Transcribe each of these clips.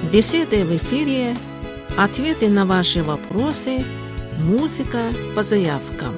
Беседы в эфире, ответы на ваши вопросы, музыка по заявкам.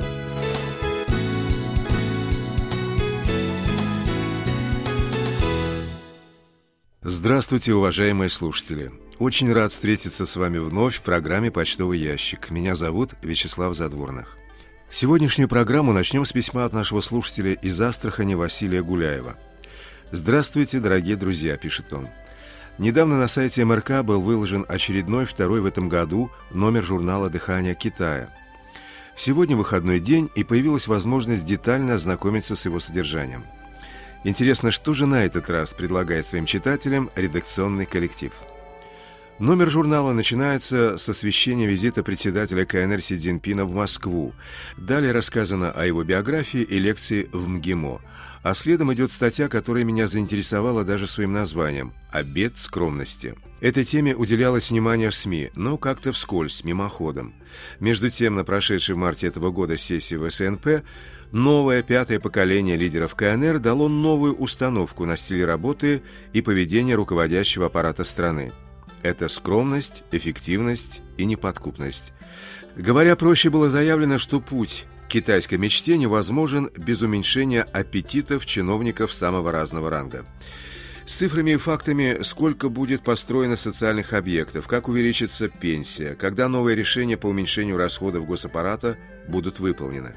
Здравствуйте, уважаемые слушатели! Очень рад встретиться с вами вновь в программе «Почтовый ящик». Меня зовут Вячеслав Задворных. Сегодняшнюю программу начнем с письма от нашего слушателя из Астрахани Василия Гуляева. «Здравствуйте, дорогие друзья», — пишет он. Недавно на сайте МРК был выложен очередной, второй в этом году, номер журнала «Дыхание Китая». Сегодня выходной день, и появилась возможность детально ознакомиться с его содержанием. Интересно, что же на этот раз предлагает своим читателям редакционный коллектив? Номер журнала начинается с освещения визита председателя КНР Си Цзиньпина в Москву. Далее рассказано о его биографии и лекции в МГИМО. А следом идет статья, которая меня заинтересовала даже своим названием «Обет скромности». Этой теме уделялось внимание в СМИ, но как-то вскользь, мимоходом. Между тем, на прошедшей в марте этого года сессии ВСНП новое пятое поколение лидеров КНР дало новую установку на стиль работы и поведение руководящего аппарата страны. Это скромность, эффективность и неподкупность. Говоря проще, было заявлено, что путь к китайской мечте невозможен без уменьшения аппетитов чиновников самого разного ранга. С цифрами и фактами, сколько будет построено социальных объектов, как увеличится пенсия, когда новые решения по уменьшению расходов госаппарата будут выполнены.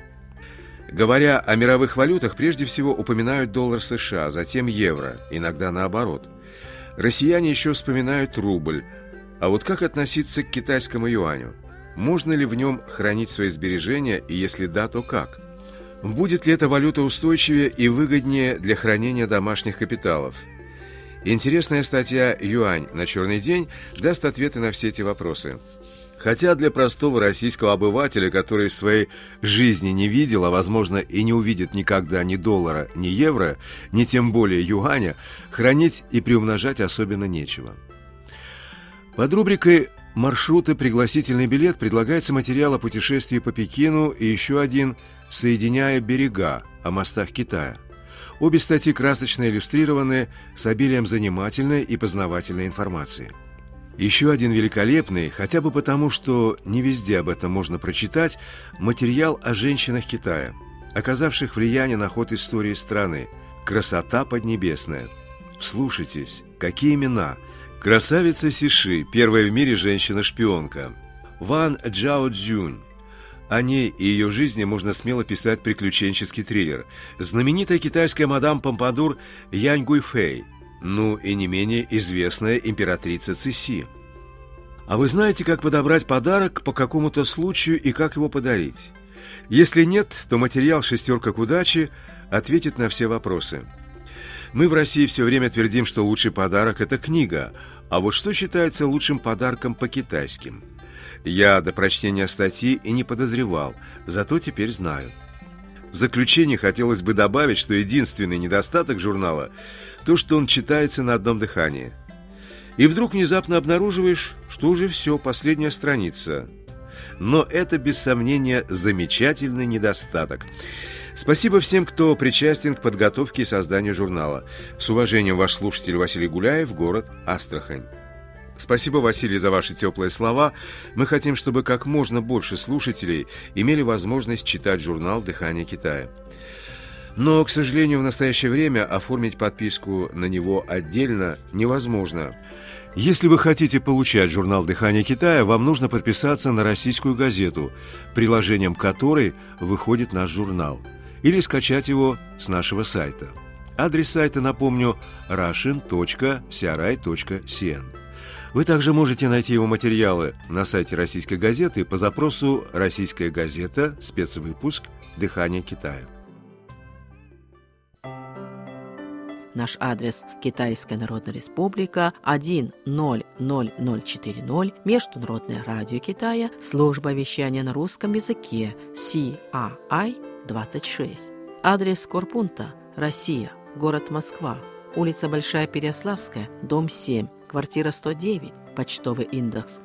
Говоря о мировых валютах, прежде всего упоминают доллар США, затем евро, иногда наоборот. Россияне еще вспоминают рубль. А вот как относиться к китайскому юаню? Можно ли в нем хранить свои сбережения, и если да, то как? Будет ли эта валюта устойчивее и выгоднее для хранения домашних капиталов? Интересная статья «Юань на черный день» даст ответы на все эти вопросы. Хотя для простого российского обывателя, который в своей жизни не видел, а, возможно, и не увидит никогда ни доллара, ни евро, ни тем более юаня, хранить и приумножать особенно нечего. Под рубрикой «Маршруты. Пригласительный билет» предлагается материал о путешествии по Пекину и еще один «Соединяя берега» о мостах Китая. Обе статьи красочно иллюстрированы с обилием занимательной и познавательной информации. Еще один великолепный, хотя бы потому, что не везде об этом можно прочитать, материал о женщинах Китая, оказавших влияние на ход истории страны. Красота поднебесная. Вслушайтесь, какие имена! Красавица Сиши, первая в мире женщина-шпионка. Ван Джао Цзюнь. О ней и ее жизни можно смело писать приключенческий триллер. Знаменитая китайская мадам Помпадур Янь Гуйфэй. Ну и не менее известная императрица Цыси. А вы знаете, как подобрать подарок по какому-то случаю и как его подарить? Если нет, то материал «Шестерка к удаче» ответит на все вопросы. Мы в России все время твердим, что лучший подарок – это книга. А вот что считается лучшим подарком по-китайски? Я до прочтения статьи и не подозревал, зато теперь знаю. В заключение хотелось бы добавить, что единственный недостаток журнала – то, что он читается на одном дыхании. И вдруг внезапно обнаруживаешь, что уже все, последняя страница. Но это, без сомнения, замечательный недостаток. Спасибо всем, кто причастен к подготовке и созданию журнала. С уважением, ваш слушатель Василий Гуляев, город Астрахань. Спасибо, Василий, за ваши теплые слова. Мы хотим, чтобы как можно больше слушателей имели возможность читать журнал «Дыхание Китая». Но, к сожалению, в настоящее время оформить подписку на него отдельно невозможно. Если вы хотите получать журнал «Дыхание Китая», вам нужно подписаться на российскую газету, приложением которой выходит наш журнал, или скачать его с нашего сайта. Адрес сайта, напомню, russian.cri.cn. Вы также можете найти его материалы на сайте российской газеты по запросу «Российская газета. Спецвыпуск. Дыхание Китая». Наш адрес: Китайская Народная Республика, 1004040, Международное радио Китая, служба вещания на русском языке, CRI-26. Адрес корпункта: Россия, город Москва, улица Большая Переяславская, дом 7, квартира 109, почтовый индекс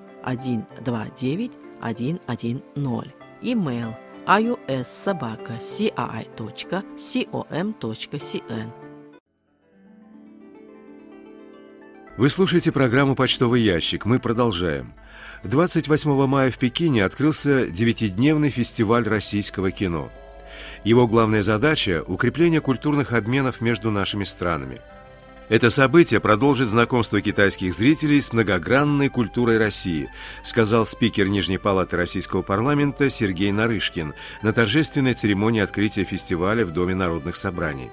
129110. Имейл: ius@cri.com.cn. Вы слушаете программу «Почтовый ящик». Мы продолжаем. 28 мая в Пекине открылся 9-дневный фестиваль российского кино. Его главная задача – укрепление культурных обменов между нашими странами. Это событие продолжит знакомство китайских зрителей с многогранной культурой России, сказал спикер Нижней палаты Российского парламента Сергей Нарышкин на торжественной церемонии открытия фестиваля в Доме народных собраний.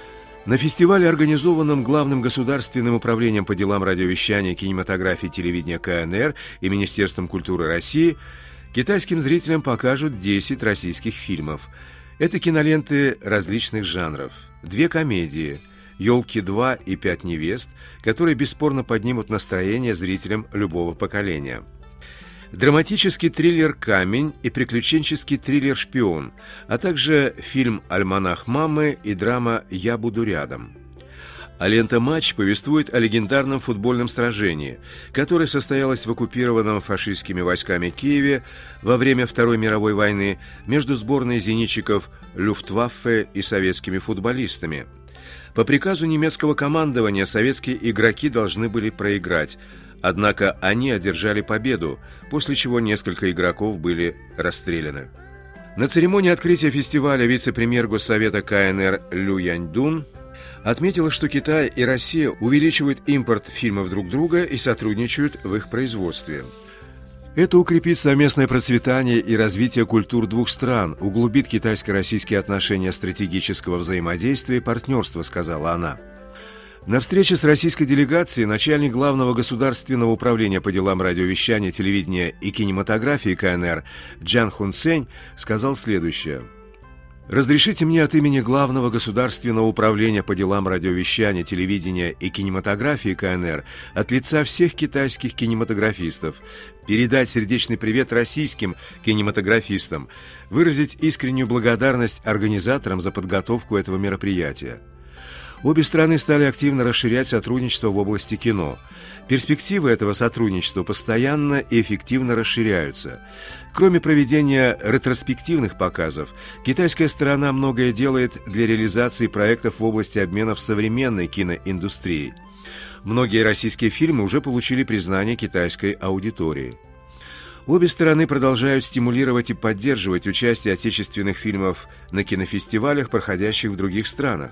На фестивале, организованном Главным государственным управлением по делам радиовещания, кинематографии и телевидения КНР и Министерством культуры России, китайским зрителям покажут 10 российских фильмов. Это киноленты различных жанров, 2 комедии «Елки-2» и «5 невест», которые бесспорно поднимут настроение зрителям любого поколения. Драматический триллер «Камень» и приключенческий триллер «Шпион», а также фильм «Альманах мамы» и драма «Я буду рядом». А лента «Матч» повествует о легендарном футбольном сражении, которое состоялось в оккупированном фашистскими войсками Киеве во время Второй мировой войны между сборной зенитчиков Люфтваффе и советскими футболистами. По приказу немецкого командования советские игроки должны были проиграть, однако они одержали победу, после чего несколько игроков были расстреляны. На церемонии открытия фестиваля вице-премьер Госсовета КНР Лю Яньдун отметила, что Китай и Россия увеличивают импорт фильмов друг друга и сотрудничают в их производстве. Это укрепит совместное процветание и развитие культур двух стран, углубит китайско-российские отношения стратегического взаимодействия и партнерства, сказала она. На встрече с российской делегацией начальник Главного государственного управления по делам радиовещания, телевидения и кинематографии КНР Джан Хун Цень сказал следующее. «Разрешите мне от имени Главного государственного управления по делам радиовещания, телевидения и кинематографии КНР от лица всех китайских кинематографистов передать сердечный привет российским кинематографистам, выразить искреннюю благодарность организаторам за подготовку этого мероприятия. Обе страны стали активно расширять сотрудничество в области кино. Перспективы этого сотрудничества постоянно и эффективно расширяются. Кроме проведения ретроспективных показов, китайская сторона многое делает для реализации проектов в области обменов современной киноиндустрией. Многие российские фильмы уже получили признание китайской аудитории. Обе стороны продолжают стимулировать и поддерживать участие отечественных фильмов на кинофестивалях, проходящих в других странах.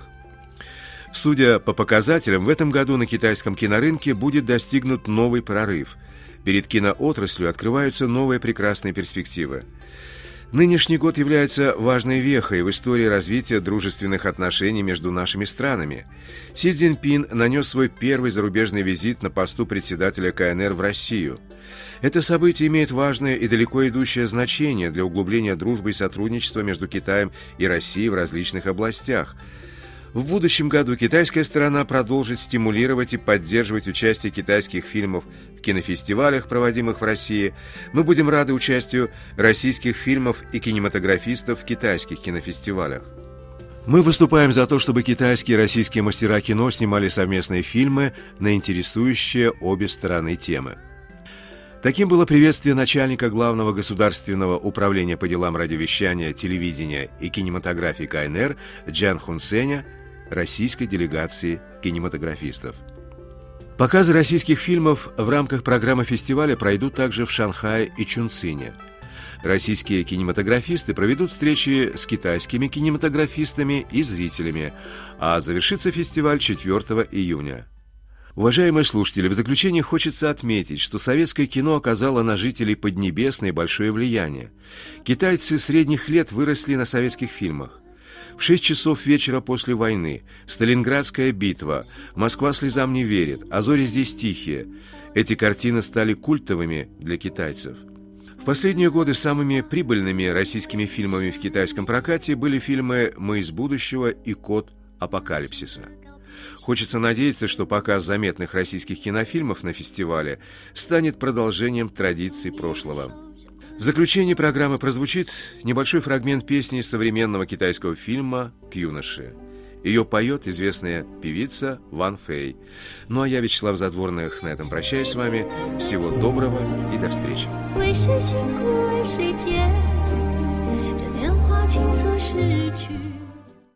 Судя по показателям, в этом году на китайском кинорынке будет достигнут новый прорыв. Перед киноотраслью открываются новые прекрасные перспективы. Нынешний год является важной вехой в истории развития дружественных отношений между нашими странами. Си Цзиньпин нанес свой первый зарубежный визит на посту председателя КНР в Россию. Это событие имеет важное и далеко идущее значение для углубления дружбы и сотрудничества между Китаем и Россией в различных областях. В будущем году китайская сторона продолжит стимулировать и поддерживать участие китайских фильмов в кинофестивалях, проводимых в России. Мы будем рады участию российских фильмов и кинематографистов в китайских кинофестивалях. Мы выступаем за то, чтобы китайские и российские мастера кино снимали совместные фильмы на интересующие обе стороны темы. Таким было приветствие начальника Главного государственного управления по делам радиовещания, телевидения и кинематографии КНР Джан Хун Ценя российской делегации кинематографистов. Показы российских фильмов в рамках программы фестиваля пройдут также в Шанхае и Чунцине. Российские кинематографисты проведут встречи с китайскими кинематографистами и зрителями, а завершится фестиваль 4 июня. Уважаемые слушатели, в заключение хочется отметить, что советское кино оказало на жителей Поднебесной большое влияние. Китайцы средних лет выросли на советских фильмах. В 6 часов вечера после войны, Сталинградская битва, Москва слезам не верит, а зори здесь тихие. Эти картины стали культовыми для китайцев. В последние годы самыми прибыльными российскими фильмами в китайском прокате были фильмы «Мы из будущего» и «Код апокалипсиса». Хочется надеяться, что показ заметных российских кинофильмов на фестивале станет продолжением традиций прошлого. В заключении программы прозвучит небольшой фрагмент песни из современного китайского фильма «К юноше». Ее поет известная певица Ван Фэй. Ну а я, Вячеслав Задворных, на этом прощаюсь с вами. Всего доброго и до встречи. 为谁辛苦为谁甜，这年华青涩逝去